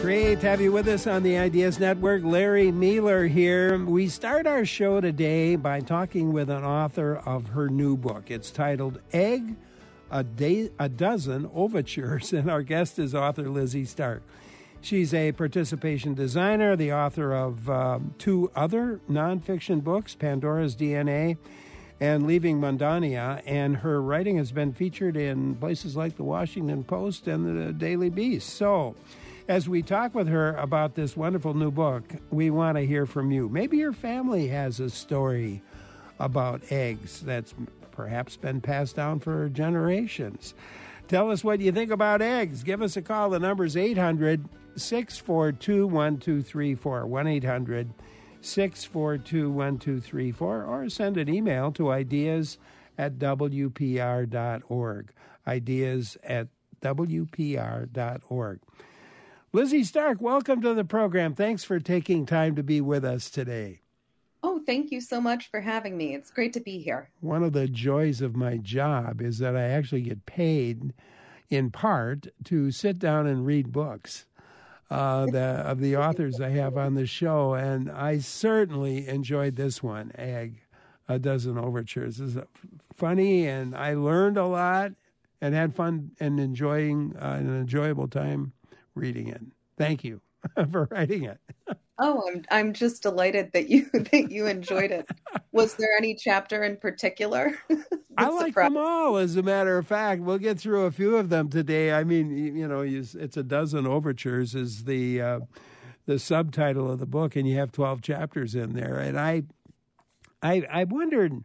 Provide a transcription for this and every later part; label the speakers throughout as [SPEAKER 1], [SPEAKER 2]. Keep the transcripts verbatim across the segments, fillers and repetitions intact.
[SPEAKER 1] Great to have you with us on the Ideas Network. Larry Mealer here. We start our show today by talking with an author of her new book. It's titled Egg, a, Day, a Dozen Overtures, and our guest is author Lizzie Stark. She's a participation designer, the author of um, two other nonfiction books, Pandora's D N A and Leaving Mundania, and her writing has been featured in places like the Washington Post and the Daily Beast. So, as we talk with her about this wonderful new book, we want to hear from you. Maybe your family has a story about eggs that's perhaps been passed down for generations. Tell us what you think about eggs. Give us a call. The number's eight hundred, six four two, one two three four, one eight hundred, six four two, one two three four, or send an email to ideas at w p r dot org, ideas at w p r dot org. Lizzie Stark, welcome to the program. Thanks for taking time to be with us today.
[SPEAKER 2] Oh, thank you so much for having me. It's great to be here.
[SPEAKER 1] One of the joys of my job is that I actually get paid in part to sit down and read books uh, the, of the authors I have on the show, and I certainly enjoyed this one, Egg, a Dozen Overtures. It's funny, and I learned a lot and had fun and enjoying uh, an enjoyable time reading it. Thank you for writing it.
[SPEAKER 2] Oh, I'm I'm just delighted that you that you enjoyed it. Was there any chapter in particular?
[SPEAKER 1] I like them all, as a matter of fact. We'll get through a few of them today. I mean, you know, it's a dozen overtures is the uh, the subtitle of the book, and you have twelve chapters in there. And I I I wondered,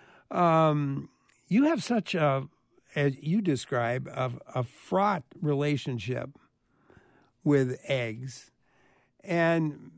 [SPEAKER 1] um, you have such a, as you describe, a, a fraught relationship with eggs, and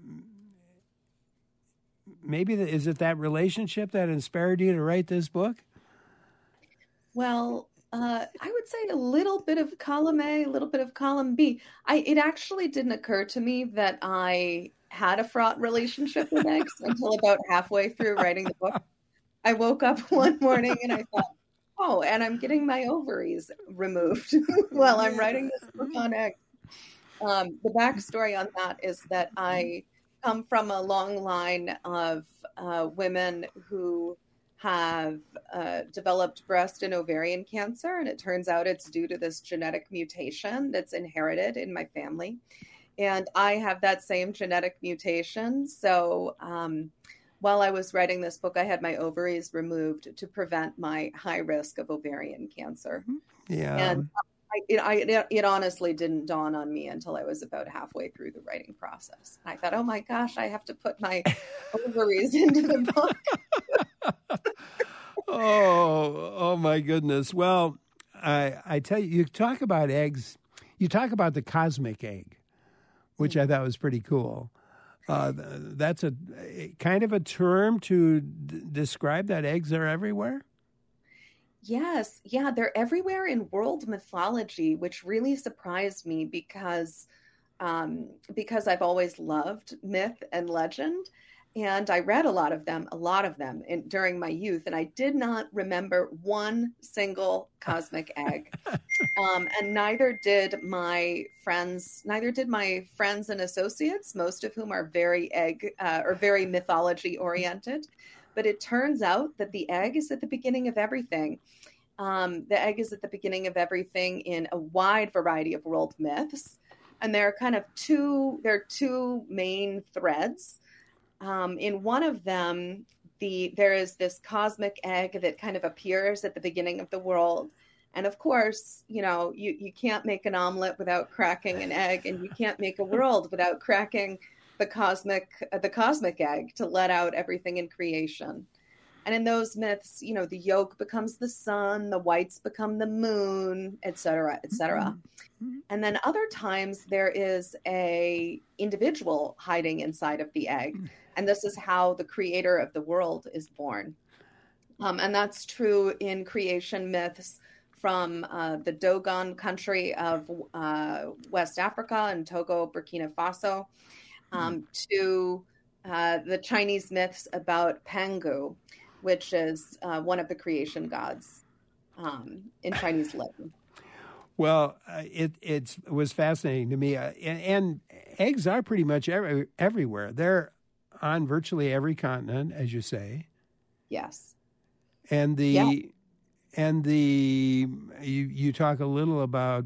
[SPEAKER 1] maybe the, is it that relationship that inspired you to write this book?
[SPEAKER 2] Well, uh, I would say a little bit of column A, a little bit of column B. I, it actually didn't occur to me that I had a fraught relationship with eggs until about halfway through writing the book. I woke up one morning and I thought, oh, and I'm getting my ovaries removed while I'm writing this book on eggs. Um, the backstory on that is that I come from a long line of uh, women who have uh, developed breast and ovarian cancer, and it turns out it's due to this genetic mutation that's inherited in my family. And I have that same genetic mutation. So um, while I was writing this book, I had my ovaries removed to prevent my high risk of ovarian cancer.
[SPEAKER 1] Yeah.
[SPEAKER 2] And I, it, I, it honestly didn't dawn on me until I was about halfway through the writing process. I thought, oh my gosh, I have to put my ovaries into the book.
[SPEAKER 1] oh, oh my goodness. Well, I, I tell you, you talk about eggs, you talk about the cosmic egg, which I thought was pretty cool. Uh, that's a kind of a term to d- describe that eggs are everywhere.
[SPEAKER 2] Yes. Yeah. They're everywhere in world mythology, which really surprised me because, um, because I've always loved myth and legend. And I read a lot of them, a lot of them in, during my youth. And I did not remember one single cosmic egg. Um, and neither did my friends, neither did my friends and associates, most of whom are very egg uh, or very mythology oriented. But it turns out that the egg is at the beginning of everything. Um, the egg is at the beginning of everything in a wide variety of world myths. And there are kind of two, there are two main threads. Um, in one of them, the there is this cosmic egg that kind of appears at the beginning of the world. And of course, you know, you, you can't make an omelet without cracking an egg, and you can't make a world without cracking the cosmic uh, the cosmic egg to let out everything in creation. And in those myths, you know, the yolk becomes the sun, the whites become the moon, et cetera, et cetera. Mm-hmm. And then other times there is a individual hiding inside of the egg. Mm-hmm. And this is how the creator of the world is born. Um, and that's true in creation myths from uh, the Dogon country of uh, West Africa and Togo, Burkina Faso, um, to uh, the Chinese myths about Pangu, which is uh, one of the creation gods um, in Chinese legend.
[SPEAKER 1] Well, uh, it it's, it was fascinating to me, uh, and, and eggs are pretty much every, everywhere. They're on virtually every continent, as you say.
[SPEAKER 2] Yes.
[SPEAKER 1] And the
[SPEAKER 2] yeah.
[SPEAKER 1] and the you you talk a little about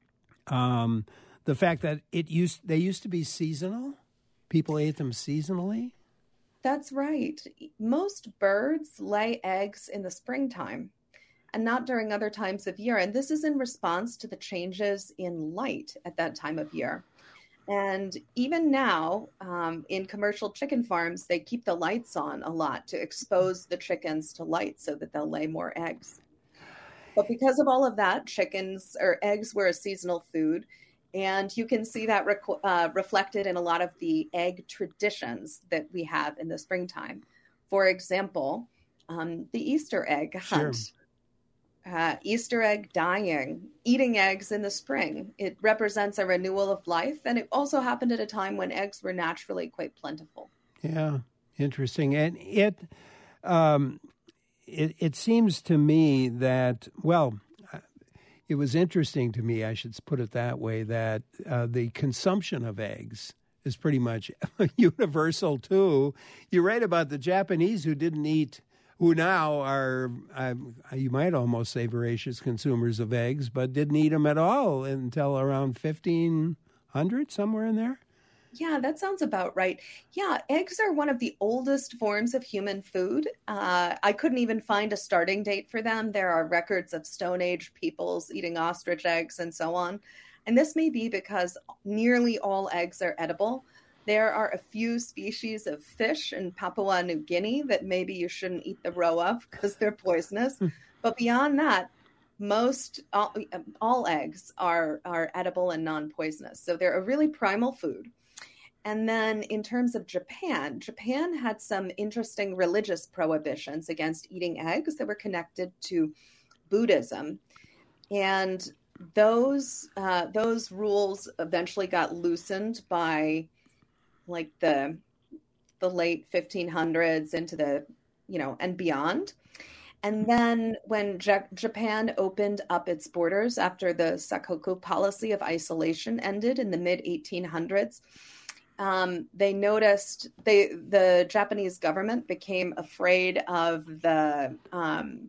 [SPEAKER 1] um, the fact that it used they used to be seasonal. People ate them seasonally.
[SPEAKER 2] That's right. Most birds lay eggs in the springtime and not during other times of year. And this is in response to the changes in light at that time of year. And even now, um, in commercial chicken farms, they keep the lights on a lot to expose the chickens to light so that they'll lay more eggs. But because of all of that, chickens or eggs were a seasonal food. And you can see that rec- uh, reflected in a lot of the egg traditions that we have in the springtime. For example, um, the Easter egg hunt, sure. uh, Easter egg dyeing, eating eggs in the spring. It represents a renewal of life. And it also happened at a time when eggs were naturally quite plentiful.
[SPEAKER 1] Yeah, interesting. And it, um, it, it seems to me that, well, it was interesting to me, I should put it that way, that uh, the consumption of eggs is pretty much universal, too. You're right about the Japanese who didn't eat, who now are, uh, you might almost say, voracious consumers of eggs, but didn't eat them at all until around fifteen hundred, somewhere in there.
[SPEAKER 2] Yeah, that sounds about right. Yeah, eggs are one of the oldest forms of human food. Uh, I couldn't even find a starting date for them. There are records of Stone Age peoples eating ostrich eggs and so on. And this may be because nearly all eggs are edible. There are a few species of fish in Papua New Guinea that maybe you shouldn't eat the roe of because they're poisonous. But beyond that, most all, all eggs are, are edible and non-poisonous. So they're a really primal food. And then in terms of Japan, Japan had some interesting religious prohibitions against eating eggs that were connected to Buddhism. And those uh, those rules eventually got loosened by like the the late fifteen hundreds into the, you know, and beyond. And then when J- Japan opened up its borders after the Sakoku policy of isolation ended in the mid eighteen hundreds, Um, they noticed they the Japanese government became afraid of the um,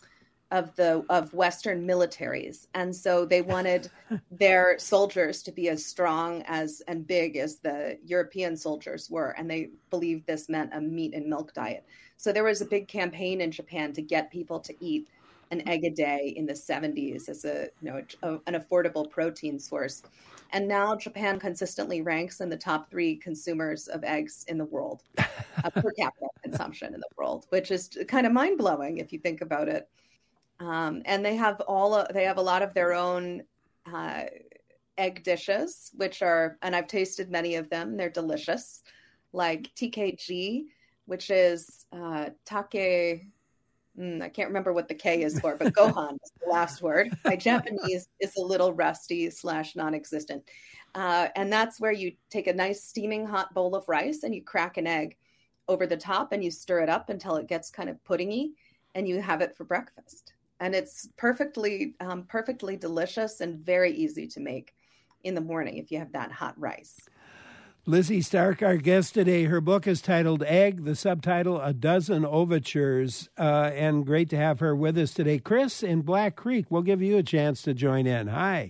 [SPEAKER 2] of the of Western militaries, and so they wanted their soldiers to be as strong as and big as the European soldiers were, and they believed this meant a meat and milk diet. So there was a big campaign in Japan to get people to eat an egg a day in the seventies as a you know a, an affordable protein source. And now Japan consistently ranks in the top three consumers of eggs in the world, uh, per capita consumption in the world, which is kind of mind blowing if you think about it. Um, and they have all they have a lot of their own uh, egg dishes, which are, and I've tasted many of them. They're delicious, like T K G, which is uh, take. Mm, I can't remember what the K is for, but Gohan is the last word. My Japanese is a little rusty slash non-existent. Uh, and that's where you take a nice steaming hot bowl of rice and you crack an egg over the top and you stir it up until it gets kind of puddingy and you have it for breakfast. And it's perfectly, um, perfectly delicious and very easy to make in the morning if you have that hot rice.
[SPEAKER 1] Lizzie Stark, our guest today, her book is titled Egg, the subtitle, A Dozen Overtures, uh, and great to have her with us today. Chris in Black Creek, we'll give you a chance to join in. Hi.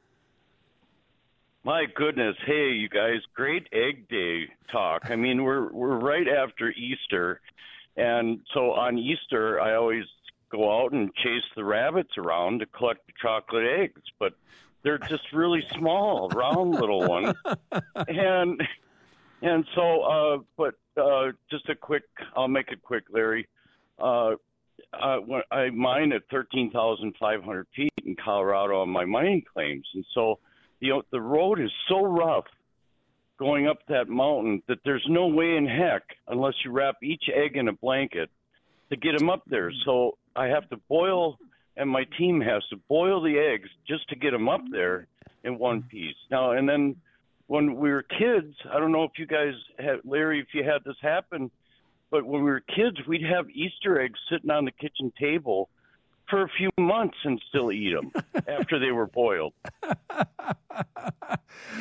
[SPEAKER 3] My goodness. Hey, you guys, great Egg Day talk. I mean, we're we're right after Easter, and so on Easter, I always go out and chase the rabbits around to collect the chocolate eggs, but they're just really small, round little ones. And and so, uh, but uh, just a quick, I'll make it quick, Larry. Uh, uh, when I mine at thirteen thousand five hundred feet in Colorado on my mining claims. And so, you know, the road is so rough going up that mountain that there's no way in heck, unless you wrap each egg in a blanket, to get them up there. So I have to boil, and my team has to boil the eggs just to get them up there in one piece. Now, and then when we were kids, I don't know if you guys had, Larry, if you had this happen, but when we were kids, we'd have Easter eggs sitting on the kitchen table for a few months and still eat them after they were boiled.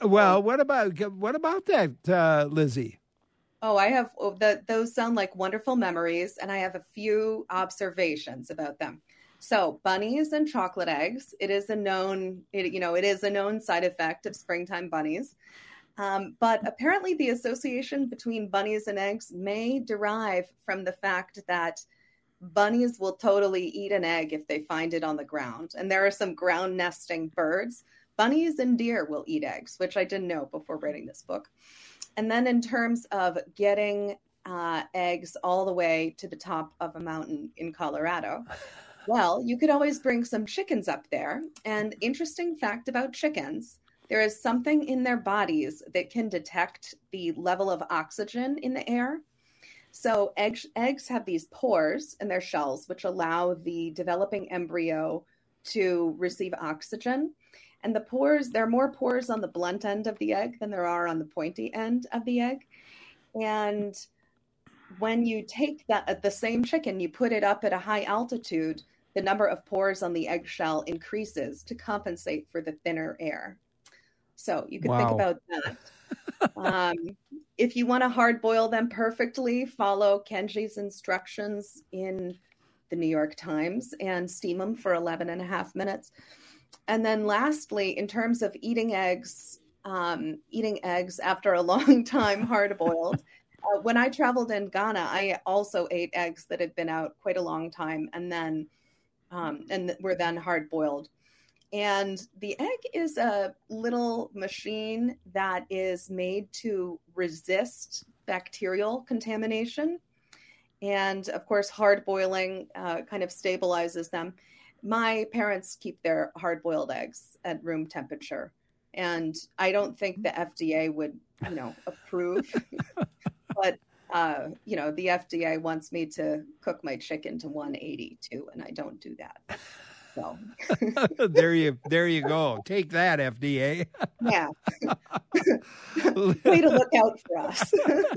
[SPEAKER 1] Well, what about what about that, uh, Lizzie?
[SPEAKER 2] Oh, I have oh, the, those sound like wonderful memories, and I have a few observations about them. So, bunnies and chocolate eggs. It is a known, it, you know, it is a known side effect of springtime bunnies. Um, but apparently, the association between bunnies and eggs may derive from the fact that bunnies will totally eat an egg if they find it on the ground. And there are some ground nesting birds. Bunnies and deer will eat eggs, which I didn't know before writing this book. And then in terms of getting uh, eggs all the way to the top of a mountain in Colorado, well, you could always bring some chickens up there. And interesting fact about chickens, there is something in their bodies that can detect the level of oxygen in the air. So eggs, eggs have these pores in their shells, which allow the developing embryo to receive oxygen. And the pores, there are more pores on the blunt end of the egg than there are on the pointy end of the egg. And when you take that, the same chicken, you put it up at a high altitude, the number of pores on the eggshell increases to compensate for the thinner air. So you can
[SPEAKER 1] Wow.
[SPEAKER 2] think about that. Um, if you want to hard boil them perfectly, follow Kenji's instructions in the New York Times and steam them for eleven and a half minutes. And then lastly, in terms of eating eggs, um, eating eggs after a long time hard boiled, uh, when I traveled in Ghana, I also ate eggs that had been out quite a long time and then um, and were then hard boiled. And the egg is a little machine that is made to resist bacterial contamination. And of course, hard boiling uh, kind of stabilizes them. My parents keep their hard boiled eggs at room temperature. And I don't think the F D A would, you know, approve. But, uh, you know, the F D A wants me to cook my chicken to one eighty too, and I don't do that. So.
[SPEAKER 1] there you there you go. Take that, F D A.
[SPEAKER 2] Yeah. Way to look out for us.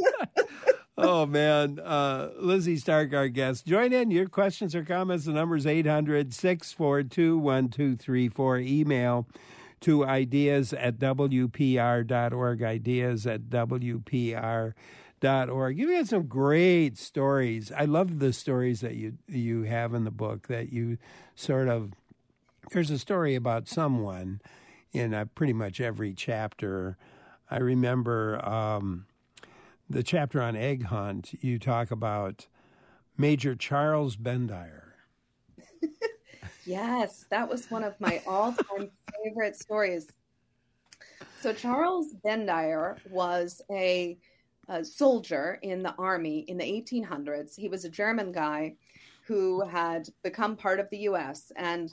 [SPEAKER 1] Oh, man. Uh, Lizzie Stark, our guest. Join in. Your questions or comments. The number is eight hundred, six four two, one two three four. Email to ideas at W P R dot org, ideas at W P R dot org. You've got some great stories. I love the stories that you you have in the book that you sort of, there's a story about someone in uh, pretty much every chapter. I remember um, the chapter on egg hunt. You talk about Major Charles Bendire.
[SPEAKER 2] Yes, that was one of my all-time favorite stories. So Charles Bendire was a, a soldier in the army in the eighteen hundreds. He was a German guy who had become part of the U S, and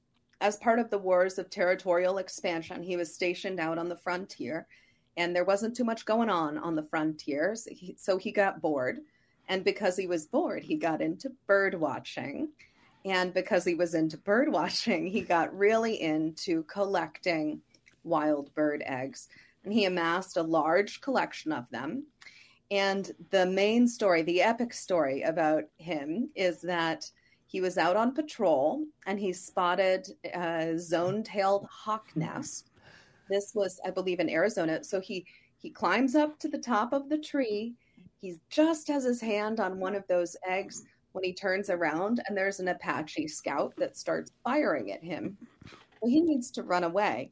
[SPEAKER 2] as part of the wars of territorial expansion, he was stationed out on the frontier, and there wasn't too much going on on the frontiers. He, so he got bored, and because he was bored, he got into bird watching. And because he was into bird watching, he got really into collecting wild bird eggs. And he amassed a large collection of them. And the main story, the epic story about him is that he was out on patrol and he spotted a zone-tailed hawk nest. This was, I believe, in Arizona. So he, he climbs up to the top of the tree. He just has his hand on one of those eggs when he turns around, and there's an Apache scout that starts firing at him. Well, he needs to run away,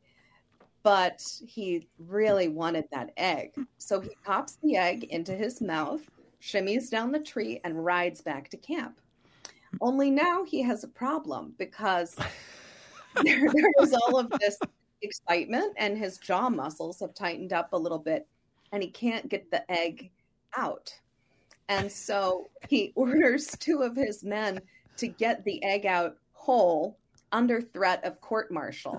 [SPEAKER 2] but he really wanted that egg. So he pops the egg into his mouth, shimmies down the tree, and rides back to camp. Only now he has a problem because there, there was all of this excitement, and his jaw muscles have tightened up a little bit, and he can't get the egg out. And so he orders two of his men to get the egg out whole under threat of court-martial,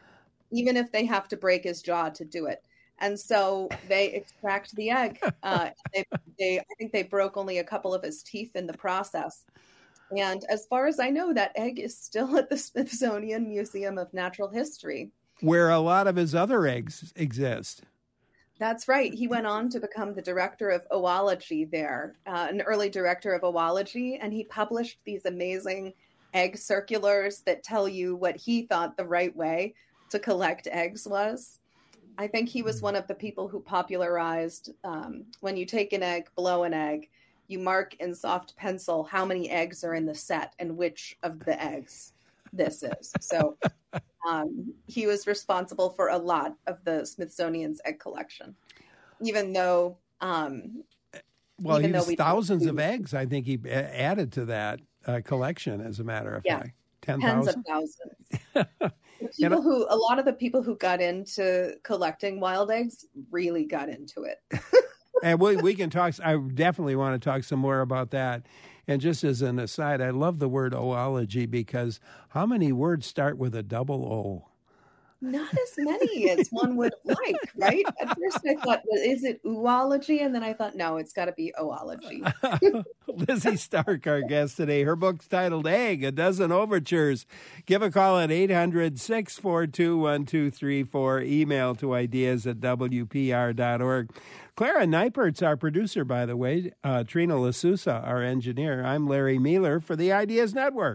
[SPEAKER 2] even if they have to break his jaw to do it. And so they extract the egg. Uh, they, they, I think they broke only a couple of his teeth in the process. And as far as I know, that egg is still at the Smithsonian Museum of Natural History,
[SPEAKER 1] where a lot of his other eggs exist.
[SPEAKER 2] That's right. He went on to become the director of oology there, uh, an early director of oology, and he published these amazing egg circulars that tell you what he thought the right way to collect eggs was. I think he was one of the people who popularized um, when you take an egg, blow an egg, you mark in soft pencil how many eggs are in the set and which of the eggs this is. So um, he was responsible for a lot of the Smithsonian's egg collection, even though. Um,
[SPEAKER 1] well,
[SPEAKER 2] even
[SPEAKER 1] he was
[SPEAKER 2] though we
[SPEAKER 1] thousands of eggs. I think he added to that uh, collection, as a matter of
[SPEAKER 2] yeah,
[SPEAKER 1] fact. ten
[SPEAKER 2] tens
[SPEAKER 1] thousand?
[SPEAKER 2] of thousands. People who, a lot of the people who got into collecting wild eggs really got into it.
[SPEAKER 1] And we, we can talk, I definitely want to talk some more about that. And just as an aside, I love the word oology because how many words start with a double O?
[SPEAKER 2] Not as many as one would like, right? At first I thought, well, is it oology? And then I thought, no, it's got to be oology.
[SPEAKER 1] Lizzie Stark, our guest today. Her book's titled Egg, A Dozen Overtures. Give a call at eight hundred, six four two, one two three four. Email to ideas at w p r dot org. Clara Neipert's our producer, by the way. Uh, Trina LaSousa, our engineer. I'm Larry Mealer for the Ideas Network.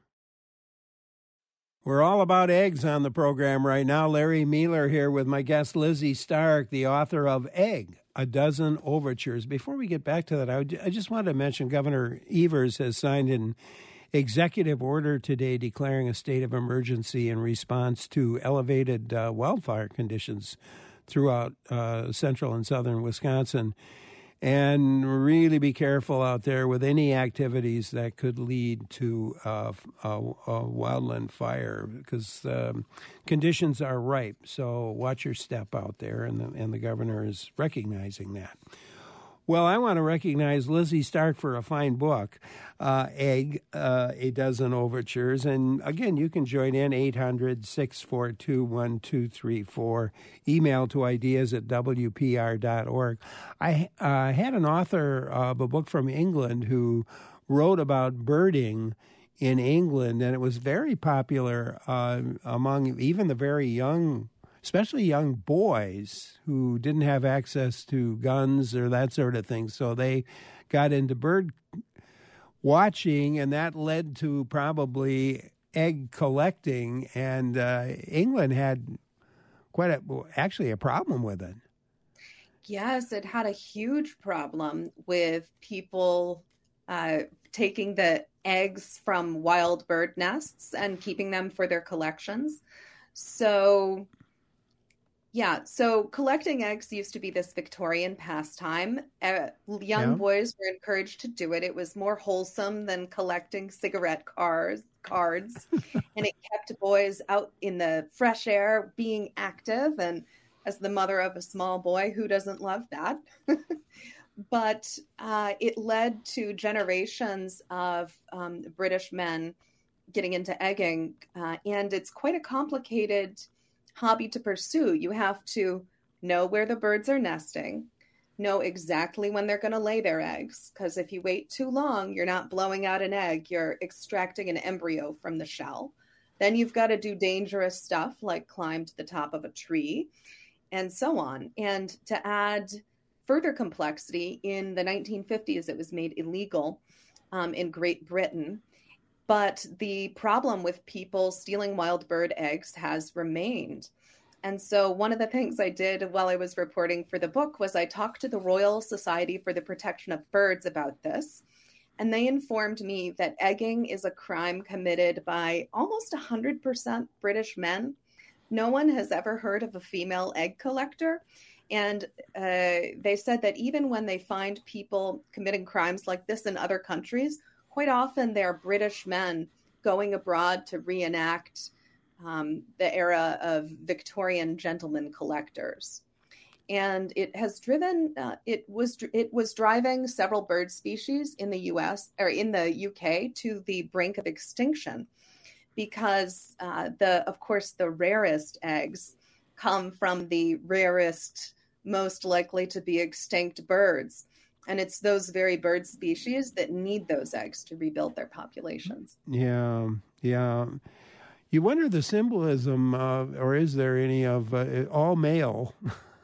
[SPEAKER 1] We're all about eggs on the program right now. Larry Mealer here with my guest Lizzie Stark, the author of Egg, A Dozen Overtures. Before we get back to that, I just wanted to mention Governor Evers has signed an executive order today declaring a state of emergency in response to elevated uh, wildfire conditions throughout uh, central and southern Wisconsin. And really be careful out there with any activities that could lead to uh, a, a wildland fire because um, conditions are ripe. So watch your step out there, and the, and the governor is recognizing that. Well, I want to recognize Lizzie Stark for a fine book, uh, Egg, uh, A Dozen Overtures. And again, you can join in eight hundred, six four two, one two three four. Email to ideas at w p r dot org. I uh, had an author of a book from England who wrote about birding in England, and it was very popular uh, among even the very young, especially young boys who didn't have access to guns or that sort of thing. So they got into bird watching, and that led to probably egg collecting. And uh, England had quite a, actually a problem with it.
[SPEAKER 2] Yes, it had a huge problem with people uh, taking the eggs from wild bird nests and keeping them for their collections. So... Yeah, so collecting eggs used to be this Victorian pastime. Uh, young yeah. boys were encouraged to do it. It was more wholesome than collecting cigarette cars, cards, and it kept boys out in the fresh air being active. And as the mother of a small boy, who doesn't love that? But uh, it led to generations of um, British men getting into egging, uh, and it's quite a complicated hobby to pursue. You have to know where the birds are nesting, know exactly when they're going to lay their eggs, because if you wait too long, you're not blowing out an egg, you're extracting an embryo from the shell. Then you've got to do dangerous stuff like climb to the top of a tree and so on. And to add further complexity, in the nineteen fifties, it was made illegal um, in Great Britain. But the problem with people stealing wild bird eggs has remained. And so one of the things I did while I was reporting for the book was I talked to the Royal Society for the Protection of Birds about this. And they informed me that egging is a crime committed by almost one hundred percent British men. No one has ever heard of a female egg collector. And uh, they said that even when they find people committing crimes like this in other countries, quite often they're British men going abroad to reenact um, the era of Victorian gentlemen collectors. And it has driven, uh, it was it was driving several bird species in the U S or in the U K to the brink of extinction, because uh, the, of course, the rarest eggs come from the rarest, most likely to be extinct birds. And it's those very bird species that need those eggs to rebuild their populations.
[SPEAKER 1] Yeah, yeah. You wonder the symbolism, uh, or is there any, of uh, all male?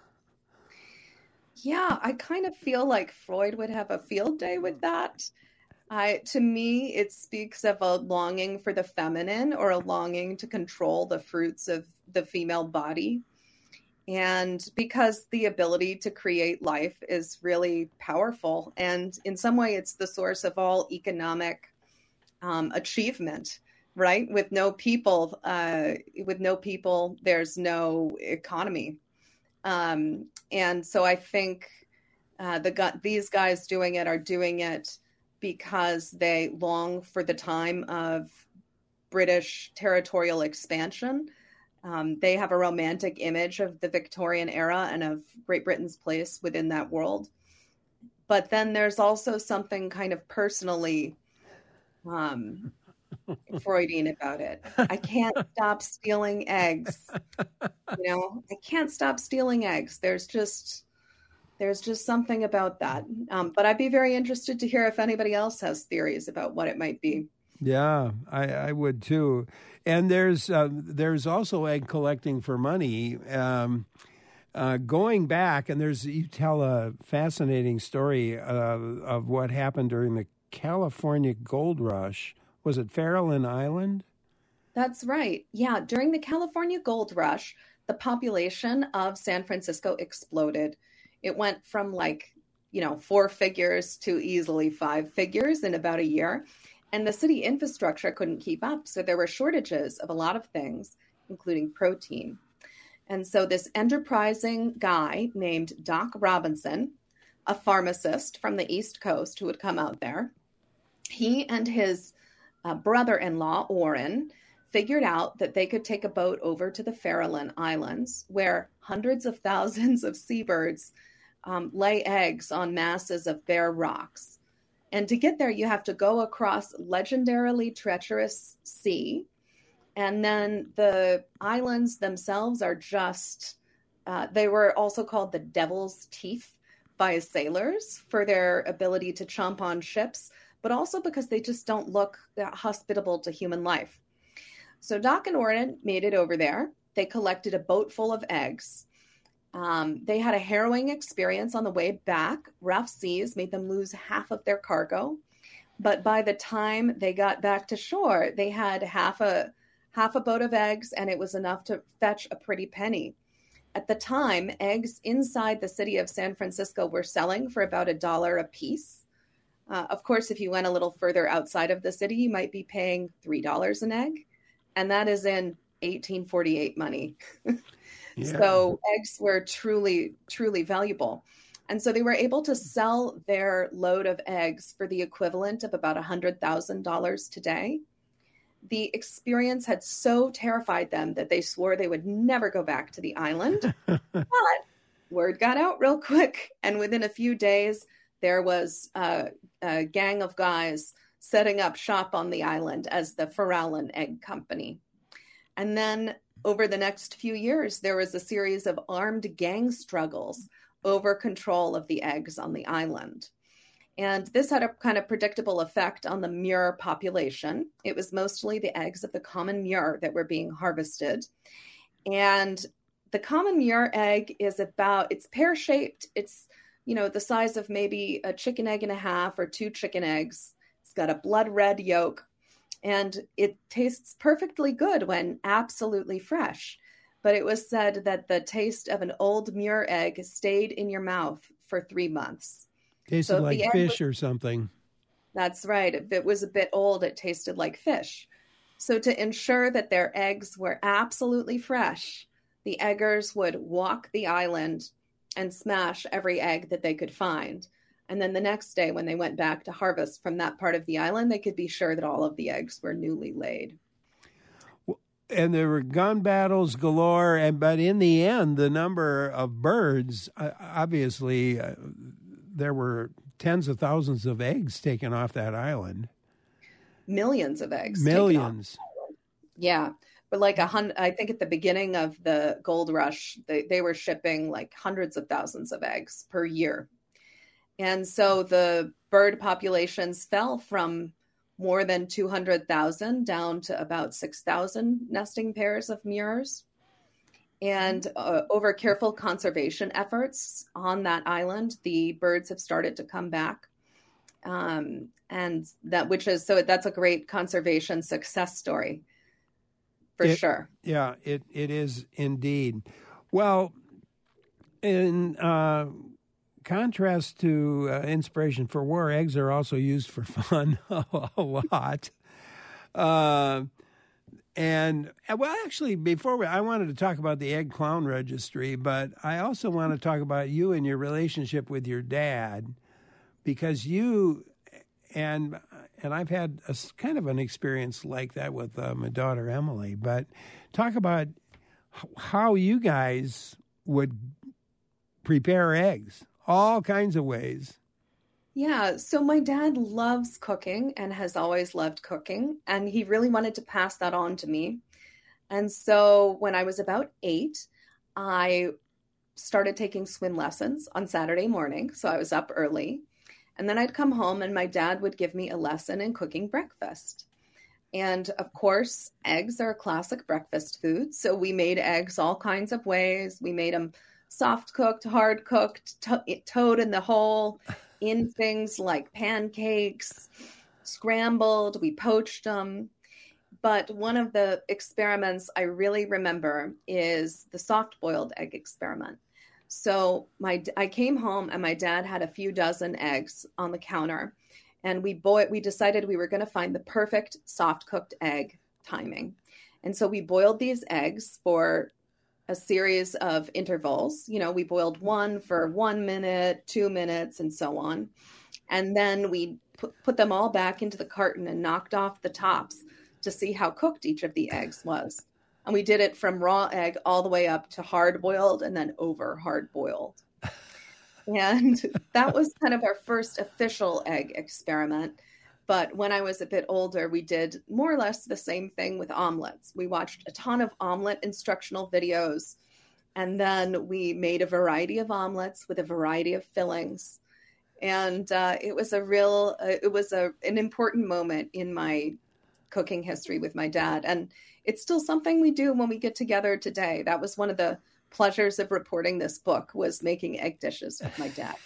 [SPEAKER 2] Yeah, I kind of feel like Freud would have a field day with that. I, to me, it speaks of a longing for the feminine or a longing to control the fruits of the female body. And because the ability to create life is really powerful. And in some way, it's the source of all economic um, achievement, right? With no people, uh, with no people, there's no economy. Um, and so I think uh, the these guys doing it are doing it because they long for the time of British territorial expansion. Um, they have a romantic image of the Victorian era and of Great Britain's place within that world. But then there's also something kind of personally um, Freudian about it. I can't stop stealing eggs. You know, I can't stop stealing eggs. There's just, there's just something about that. Um, but I'd be very interested to hear if anybody else has theories about what it might be.
[SPEAKER 1] Yeah, I, I would too. And there's uh, there's also egg collecting for money. Um, uh, going back, and there's you tell a fascinating story uh, of what happened during the California Gold Rush. Was it Farallon Island?
[SPEAKER 2] That's right. Yeah, during the California Gold Rush, the population of San Francisco exploded. It went from like, you know, four figures to easily five figures in about a year. And the city infrastructure couldn't keep up. So there were shortages of a lot of things, including protein. And so this enterprising guy named Doc Robinson, a pharmacist from the East Coast who had come out there, he and his uh, brother-in-law, Orrin, figured out that they could take a boat over to the Farallon Islands, where hundreds of thousands of seabirds um, lay eggs on masses of bare rocks. And to get there, you have to go across legendarily treacherous sea. And then the islands themselves are just, uh, they were also called the Devil's Teeth by sailors for their ability to chomp on ships, but also because they just don't look that hospitable to human life. So Doc and Orrin made it over there. They collected a boat full of eggs. Um, they had a harrowing experience on the way back. Rough seas made them lose half of their cargo. But by the time they got back to shore, they had half a half a boat of eggs, and it was enough to fetch a pretty penny. At the time, eggs inside the city of San Francisco were selling for about a dollar a piece. Uh, of course, if you went a little further outside of the city, you might be paying three dollars an egg. And that is in eighteen forty-eight money. Yeah. So eggs were truly, truly valuable. And so they were able to sell their load of eggs for the equivalent of about one hundred thousand dollars today. The experience had so terrified them that they swore they would never go back to the island. But word got out real quick. And within a few days, there was a, a gang of guys setting up shop on the island as the Farallon Egg Company. And then over the next few years, there was a series of armed gang struggles over control of the eggs on the island. And this had a kind of predictable effect on the murre population. It was mostly the eggs of the common murre that were being harvested. And the common murre egg is about, it's pear-shaped. It's, you know, the size of maybe a chicken egg and a half or two chicken eggs. It's got a blood red yolk. And it tastes perfectly good when absolutely fresh. But it was said that the taste of an old murre egg stayed in your mouth for three months.
[SPEAKER 1] Tasted so like fish was, or something.
[SPEAKER 2] That's right. If it was a bit old, it tasted like fish. So to ensure that their eggs were absolutely fresh, the eggers would walk the island and smash every egg that they could find. And then the next day, when they went back to harvest from that part of the island, they could be sure that all of the eggs were newly laid.
[SPEAKER 1] And there were gun battles galore. And but in the end, the number of birds, uh, obviously, uh, there were tens of thousands of eggs taken off that island.
[SPEAKER 2] Millions of eggs.
[SPEAKER 1] Millions.
[SPEAKER 2] Yeah. But like a hundred, I think at the beginning of the gold rush, they, they were shipping like hundreds of thousands of eggs per year. And so the bird populations fell from more than two hundred thousand down to about six thousand nesting pairs of murres. And uh, over careful conservation efforts on that island, the birds have started to come back. Um, and that, which is, so that's a great conservation success story for
[SPEAKER 1] it,
[SPEAKER 2] sure.
[SPEAKER 1] Yeah, it, it is indeed. Well, in uh, contrast to uh, inspiration for war, eggs are also used for fun a lot. Uh, and, well, actually, before we, I wanted to talk about the Egg Clown Registry, but I also want to talk about you and your relationship with your dad, because you, and and I've had a kind of an experience like that with uh, my daughter, Emily, but talk about how you guys would prepare eggs, all kinds of ways.
[SPEAKER 2] Yeah, so my dad loves cooking and has always loved cooking, and he really wanted to pass that on to me. And so when I was about eight, I started taking swim lessons on Saturday morning. So I was up early, and then I'd come home and my dad would give me a lesson in cooking breakfast. And of course, eggs are a classic breakfast food. So we made eggs all kinds of ways. We made them soft cooked, hard cooked, to- toed in the hole, in things like pancakes, scrambled. We poached them. But one of the experiments I really remember is the soft boiled egg experiment. So my I came home and my dad had a few dozen eggs on the counter. And we boy- we decided we were going to find the perfect soft cooked egg timing. And so we boiled these eggs for a series of intervals. You know, we boiled one for one minute, two minutes, and so on. And then we put, put them all back into the carton and knocked off the tops to see how cooked each of the eggs was. And we did it from raw egg all the way up to hard boiled and then over hard boiled. And that was kind of our first official egg experiment. But when I was a bit older, we did more or less the same thing with omelets. We watched a ton of omelet instructional videos, and then we made a variety of omelets with a variety of fillings. And uh, it was a real, uh, it was a, an important moment in my cooking history with my dad. And it's still something we do when we get together today. That was one of the pleasures of reporting this book, was making egg dishes with my dad.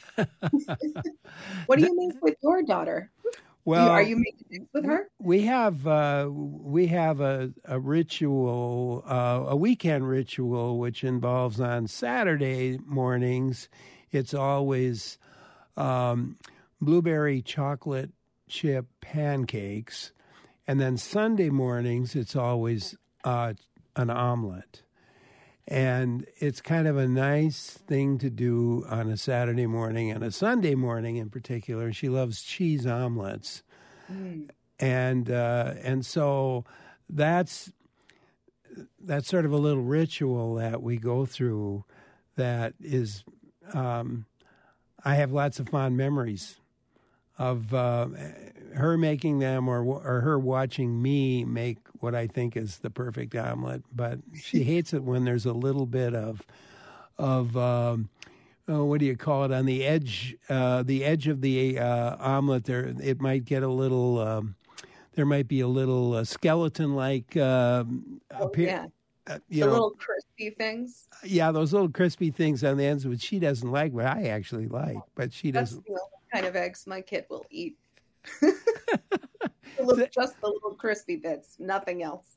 [SPEAKER 2] What do you make with your daughter?
[SPEAKER 1] Well,
[SPEAKER 2] you, are you making eggs with her?
[SPEAKER 1] We have uh, we have a, a ritual, uh, a weekend ritual, which involves on Saturday mornings, it's always um, blueberry chocolate chip pancakes, and then Sunday mornings it's always uh, an omelet. And it's kind of a nice thing to do on a Saturday morning and a Sunday morning in particular. She loves cheese omelets. Mm. And uh, and so that's that's sort of a little ritual that we go through that is, um, I have lots of fond memories of uh, her making them or or her watching me make what I think is the perfect omelet. But she hates it when there's a little bit of of um, oh, what do you call it, on the edge uh, the edge of the uh, omelet. There, it might get a little. Um, there might be a little uh, skeleton like. Um,
[SPEAKER 2] oh,
[SPEAKER 1] appear-
[SPEAKER 2] yeah.
[SPEAKER 1] Uh, you
[SPEAKER 2] the
[SPEAKER 1] know,
[SPEAKER 2] little crispy things.
[SPEAKER 1] Yeah, those little crispy things on the ends, which she doesn't like, but I actually like. But she
[SPEAKER 2] That's
[SPEAKER 1] doesn't.
[SPEAKER 2] the only kind of eggs my kid will eat. the little, just the little crispy bits, nothing else.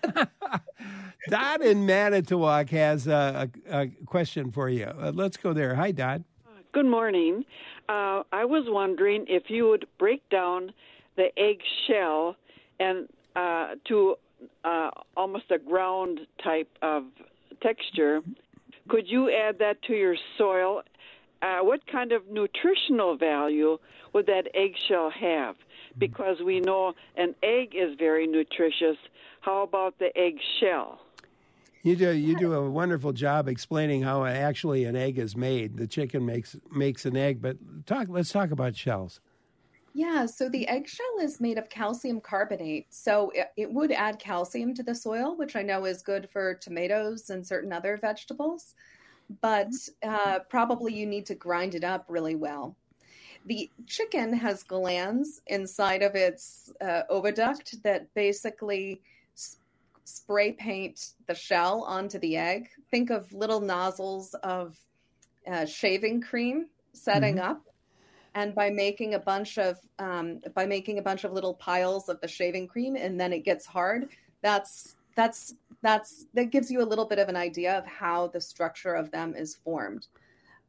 [SPEAKER 1] Dot in Manitowoc has a, a, a question for you. Uh, let's go there. Hi, Dot.
[SPEAKER 4] Good morning. Uh, I was wondering if you would break down the egg shell and uh, to uh, almost a ground type of texture. Could you add that to your soil? Uh, what kind of nutritional value would that eggshell have? Because we know an egg is very nutritious. How about the eggshell?
[SPEAKER 1] You do you do a wonderful job explaining how actually an egg is made. The chicken makes makes an egg, but talk. Let's talk about shells.
[SPEAKER 2] Yeah, so the eggshell is made of calcium carbonate. So it, it would add calcium to the soil, which I know is good for tomatoes and certain other vegetables. But uh, probably you need to grind it up really well. The chicken has glands inside of its uh, oviduct that basically s- spray paint the shell onto the egg. Think of little nozzles of uh, shaving cream setting mm-hmm. up. And by making a bunch of um, by making a bunch of little piles of the shaving cream, and then it gets hard, that's that's that's that gives you a little bit of an idea of how the structure of them is formed.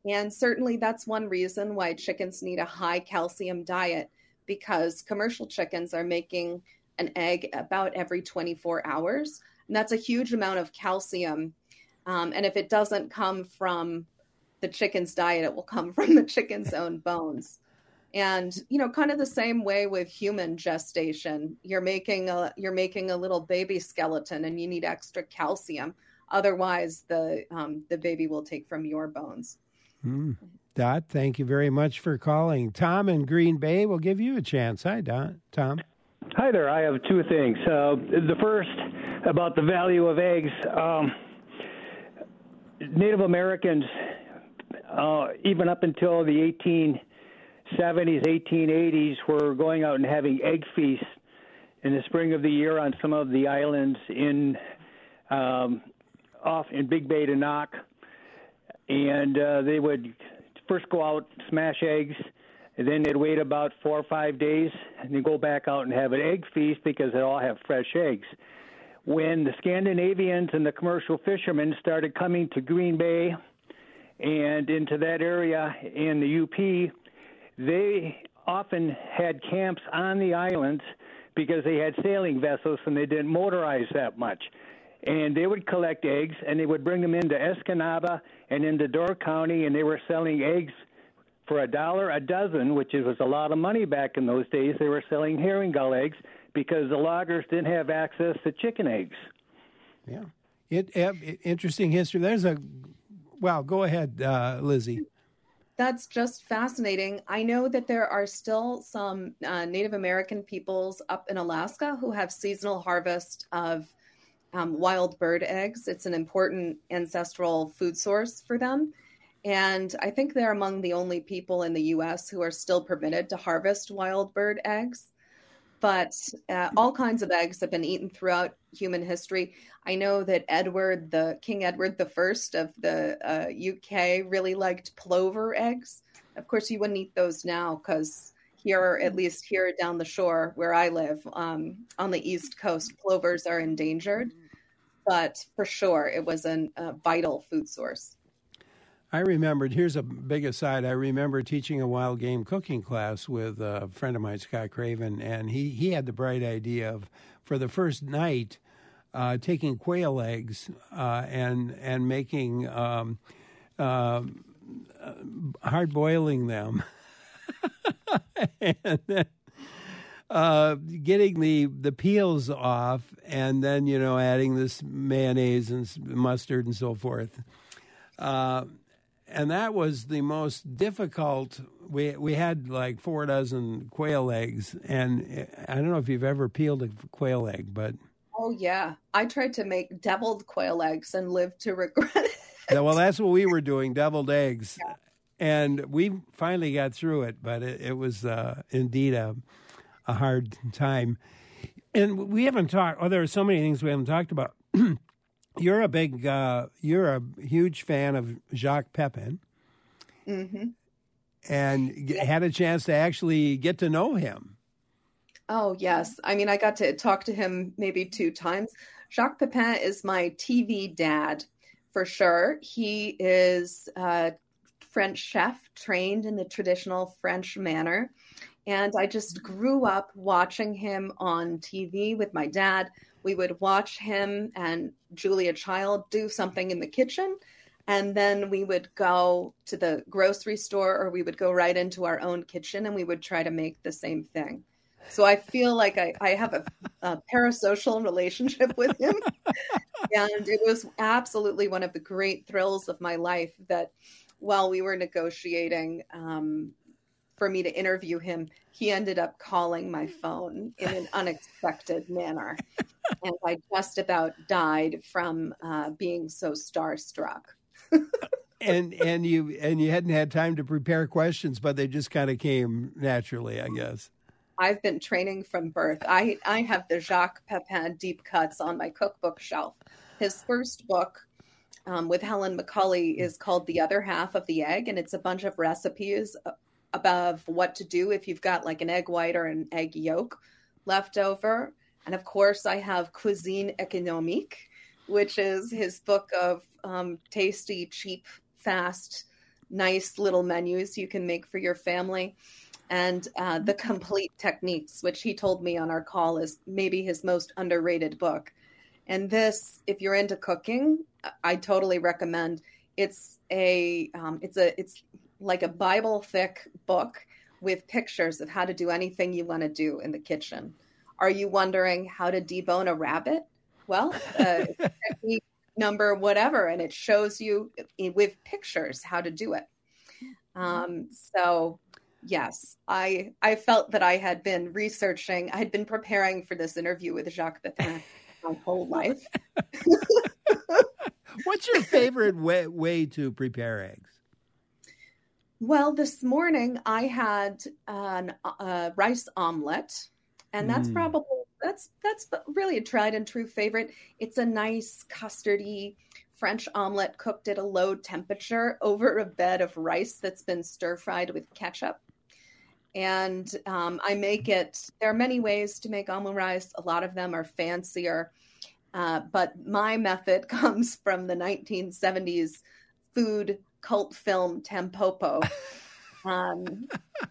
[SPEAKER 2] And certainly that's one reason why chickens need a high calcium diet, because commercial chickens are making an egg about every twenty-four hours. And that's a huge amount of calcium. Um, and if it doesn't come from the chicken's diet, it will come from the chicken's own bones. And, you know, kind of the same way with human gestation, you're making a, you're making a little baby skeleton and you need extra calcium. Otherwise, the, um, the baby will take from your bones.
[SPEAKER 1] Mm. Dot, thank you very much for calling. Tom in Green Bay will give you a chance. Hi, Dot. Tom.
[SPEAKER 5] Hi there. I have two things. Uh, the first, about the value of eggs. Um, Native Americans, uh, even up until the eighteen seventies, eighteen eighties, were going out and having egg feasts in the spring of the year on some of the islands in um, off in Big Bay to Knock. And uh, they would first go out, smash eggs, and then they'd wait about four or five days, and then go back out and have an egg feast because they all have fresh eggs. When the Scandinavians and the commercial fishermen started coming to Green Bay and into that area in the U P, they often had camps on the islands because they had sailing vessels and they didn't motorize that much. And they would collect eggs, and they would bring them into Escanaba and into Door County, and they were selling eggs for a dollar a dozen, which was a lot of money back in those days. They were selling herring gull eggs because the loggers didn't have access to chicken eggs.
[SPEAKER 1] Yeah. It, it interesting history. There's a, well, go ahead, uh, Lizzie.
[SPEAKER 2] That's just fascinating. I know that there are still some uh, Native American peoples up in Alaska who have seasonal harvest of um, wild bird eggs. It's an important ancestral food source for them. And I think they're among the only people in the U S who are still permitted to harvest wild bird eggs. But uh, all kinds of eggs have been eaten throughout human history. I know that Edward, the King Edward the First of the uh, U K, really liked plover eggs. Of course, you wouldn't eat those now because here, at least here down the shore where I live, um, on the East Coast, plovers are endangered. But for sure, it was an, a vital food source.
[SPEAKER 1] I remembered, here's a big aside, I remember teaching a wild game cooking class with a friend of mine, Scott Craven, and he, he had the bright idea of, for the first night, uh, taking quail eggs uh, and and making, um, uh, hard boiling them, and then uh, getting the, the peels off, and then, you know, adding this mayonnaise and mustard and so forth. Uh, And that was the most difficult. We we had like four dozen quail eggs, and I don't know if you've ever peeled a quail egg, but
[SPEAKER 2] oh yeah, I tried to make deviled quail eggs and lived to regret it.
[SPEAKER 1] Yeah, well, that's what we were doing, deviled eggs,
[SPEAKER 2] yeah.
[SPEAKER 1] And we finally got through it, but it, it was uh, indeed a a hard time. And we haven't talked. Oh, there are so many things we haven't talked about. You're a big, uh, you're a huge fan of Jacques Pepin,
[SPEAKER 2] mm-hmm.
[SPEAKER 1] and yeah. had a chance to actually get to know him.
[SPEAKER 2] Oh, yes. I mean, I got to talk to him maybe two times. Jacques Pepin is my T V dad, for sure. He is a French chef, trained in the traditional French manner. And I just grew up watching him on T V with my dad. We would watch him and Julia Child do something in the kitchen, and then we would go to the grocery store, or we would go right into our own kitchen and we would try to make the same thing. So I feel like I, I have a, a parasocial relationship with him. And it was absolutely one of the great thrills of my life that while we were negotiating um, for me to interview him, he ended up calling my phone in an unexpected manner. And I just about died from uh, being so starstruck.
[SPEAKER 1] and and you and you hadn't had time to prepare questions, but they just kind of came naturally, I guess.
[SPEAKER 2] I've been training from birth. I, I have the Jacques Pepin deep cuts on my cookbook shelf. His first book um, with Helen McCulley is called The Other Half of the Egg, and it's a bunch of recipes about what to do if you've got like an egg white or an egg yolk left over. And of course, I have Cuisine Économique, which is his book of um, tasty, cheap, fast nice little menus you can make for your family. And uh, The Complete Techniques, which he told me on our call is maybe his most underrated book. And this, if you're into cooking, I totally recommend. It's a, um, it's a, it's like a Bible thick book with pictures of how to do anything you want to do in the kitchen. Are you wondering how to debone a rabbit? Well, uh, technique number whatever, and it shows you with pictures how to do it. Um, so. Yes, I I felt that I had been researching, I had been preparing for this interview with Jacques Pepin my whole life.
[SPEAKER 1] What's your favorite way, way to prepare eggs?
[SPEAKER 2] Well, this morning I had an, a rice omelet, and that's mm. probably, that's that's really a tried and true favorite. It's a nice custardy French omelet cooked at a low temperature over a bed of rice that's been stir-fried with ketchup. And um, I make it, there are many ways to make omelet rice. A lot of them are fancier. Uh, but my method comes from the nineteen seventies food cult film Tampopo, um,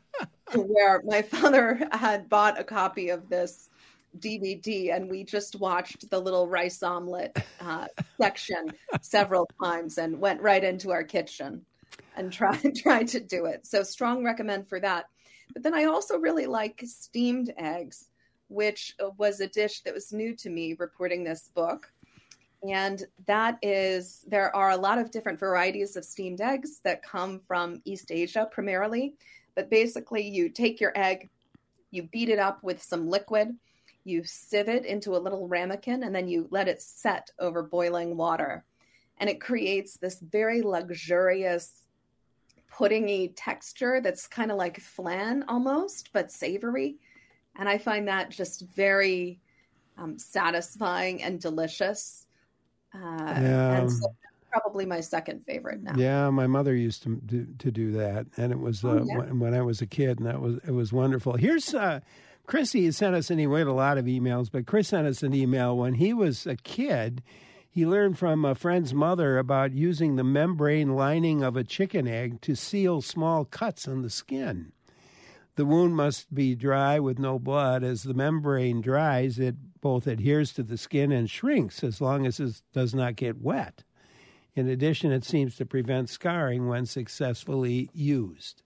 [SPEAKER 2] where my father had bought a copy of this D V D, and we just watched the little rice omelet uh, section several times and went right into our kitchen and tried, tried to do it. So strong recommend for that. But then I also really like steamed eggs, which was a dish that was new to me reporting this book. And that is, there are a lot of different varieties of steamed eggs that come from East Asia primarily. But basically, you take your egg, you beat it up with some liquid, you sieve it into a little ramekin, and then you let it set over boiling water. And it creates this very luxurious puddingy texture that's kind of like flan almost, but savory. And I find that just very um, satisfying and delicious. Uh,
[SPEAKER 1] yeah.
[SPEAKER 2] And so that's probably my second favorite now.
[SPEAKER 1] Yeah, my mother used to do, to do that, and it was uh,
[SPEAKER 2] oh, yeah.
[SPEAKER 1] when, when I was a kid, and that was it was wonderful. Here's uh, Chrissy sent us an email. We had a lot of emails, but Chris sent us an email when he was a kid. He learned from a friend's mother about using the membrane lining of a chicken egg to seal small cuts on the skin. The wound must be dry with no blood. As the membrane dries, it both adheres to the skin and shrinks as long as it does not get wet. In addition, it seems to prevent scarring when successfully used.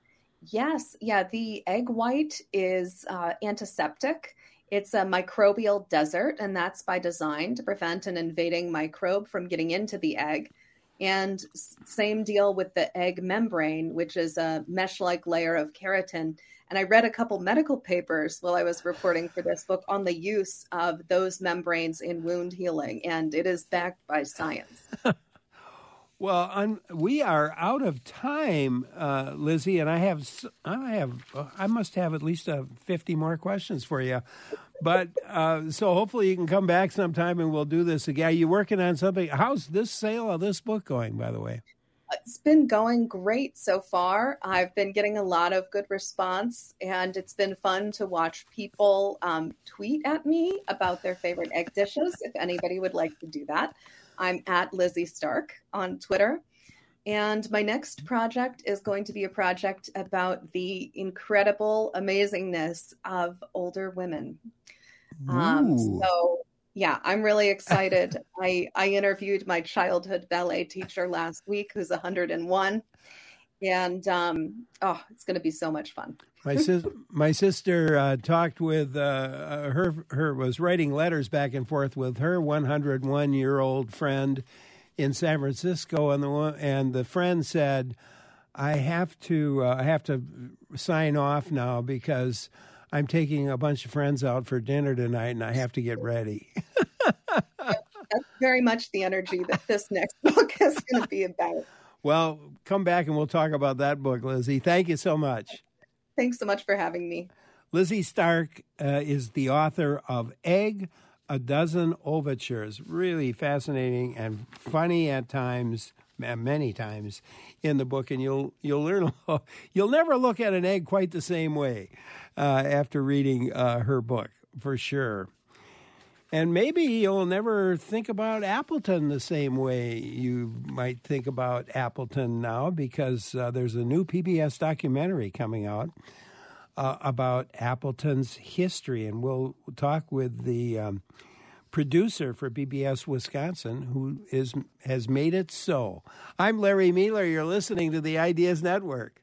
[SPEAKER 2] Yes. Yeah. The egg white is uh, antiseptic. It's a microbial desert, and that's by design to prevent an invading microbe from getting into the egg. And same deal with the egg membrane, which is a mesh-like layer of keratin. And I read a couple medical papers while I was reporting for this book on the use of those membranes in wound healing, and it is backed by science.
[SPEAKER 1] Well, I'm, we are out of time, uh, Lizzie, and I have, I have, I must have at least uh, fifty more questions for you. But uh, so hopefully you can come back sometime and we'll do this again. Are you working on something? How's this sale of this book going, by the way?
[SPEAKER 2] It's been going great so far. I've been getting a lot of good response, and it's been fun to watch people um, tweet at me about their favorite egg dishes, if anybody would like to do that. I'm at Lizzie Stark on Twitter. And my next project is going to be a project about the incredible amazingness of older women. Um, so, yeah, I'm really excited. I, I interviewed my childhood ballet teacher last week, who's one hundred and one. And, um, oh, it's going to be so much fun.
[SPEAKER 1] My, sis- my sister uh, talked with, uh, her, her was writing letters back and forth with her one hundred one-year-old friend in San Francisco, and the and the friend said, "I have to uh, I have to sign off now because I'm taking a bunch of friends out for dinner tonight, and I have to get ready."
[SPEAKER 2] That's very much the energy that this next book is going to be about.
[SPEAKER 1] Well, come back and we'll talk about that book, Lizzie. Thank you so much.
[SPEAKER 2] Thanks so much for having me.
[SPEAKER 1] Lizzie Stark uh, is the author of Egg, A Dozen Overtures. Really fascinating and funny at times, many times in the book, and you'll you'll learn you'll never look at an egg quite the same way uh, after reading uh, her book, for sure. And maybe you'll never think about Appleton the same way you might think about Appleton now, because uh, there's a new P B S documentary coming out uh, about Appleton's history. And we'll talk with the um, producer for P B S Wisconsin, who is has made it so. I'm Larry Mealer. You're listening to the Ideas Network.